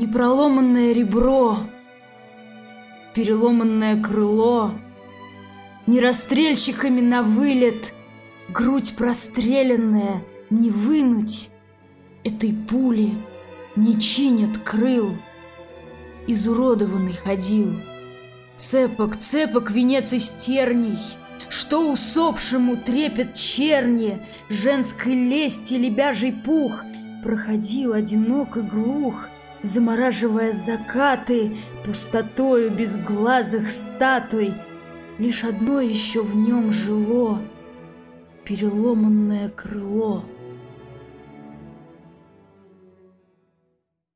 Непроломанное ребро, переломанное крыло, не расстрельщиками на вылет, грудь простреленная не вынуть, этой пули не чинят крыл. Изуродованный ходил, цепок, цепок венец из терний, что усопшему трепет черни, женской лести лебяжий пух, проходил одинок и глух, замораживая закаты пустотою безглазых статуй. Лишь одно еще в нем жило — переломанное крыло.